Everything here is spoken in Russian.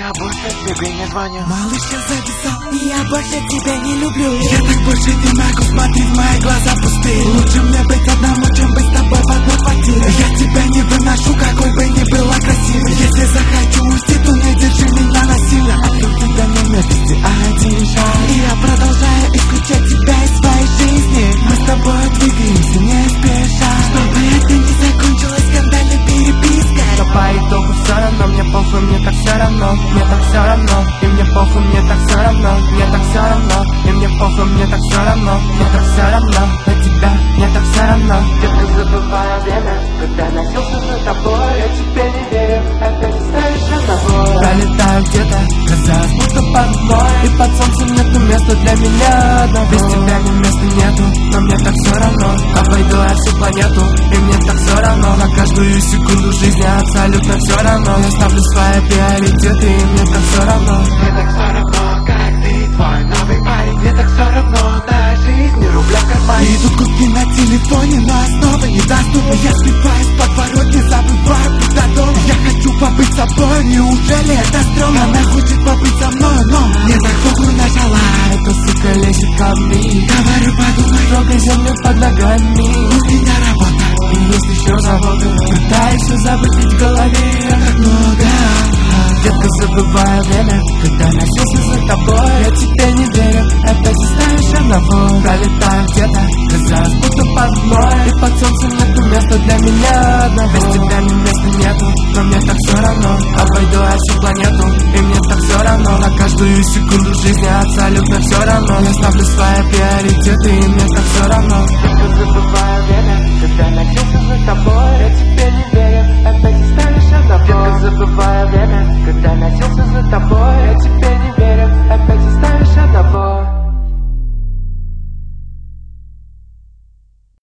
я больше тебе не звоню. Малыш, я зависал, и я больше тебя не люблю. Я так больше не могу, смотри в мои глаза пустые. Лучше мне быть одному, чем быть с тобой в одной квартире. Я тебя не выношу, какой бы ни была красивой. Если захочу уйти, то не держи меня насильно. Открыл тебя не вместе, а один шаг. И я продолжаю исключать тебя из своей жизни. Мы с тобой двигаемся не спеша, чтобы это не закончилось скандальной перепиской. Но по итогу все равно, мне похуй, мне так все равно. Мне так все равно, и мне похуй, мне так все равно. Мне так все равно, и мне похуй, мне так все равно. Мне так все равно, на тебя, мне так все равно. Детка, забывая время, когда носился за тобой, я тебе не верю, опять ставишь одного. Пролетаю где-то, казалось, будто под мной. И под солнцем нету места для меня одного. Без тебя мне места нету, но мне так все равно. Обойду я всю планету, и мне так все равно. На каждую секунду жизни абсолютно все равно. Я ставлю свои приоритеты, и мне так все равно. Мне так все равно, как ты, твой новый парень. Мне так все равно, на жизнь, ни рубля в кармане. Идут куски на телефоне, но основы недоступны. Я сбиваюсь в подворот, не забываю путь до дома. Я хочу побыть собой, неужели это стрёмно? Она хочет побыть со мной, но мне так похуй нажала. Эта сука лезет ко мне. Говорю, подумай, Трогай землю под ногами. у меня работа. И есть еще заботы. Пытаюсь все забыть, ведь в голове Так много. Детка, забывая время, когда носился за тобой. Я тебе не верю, опять оставишь одного. Пролетаю где-то, казалось, будто под мной. И под солнцем нету места для меня одного. Без тебя мне места нету, но мне так все равно. Обойду я всю планету, и мне так все равно. На каждую секунду жизни абсолютно все равно. Я ставлю свои приоритеты, и мне так все равно. Детка, забывая время, когда носился за тобой.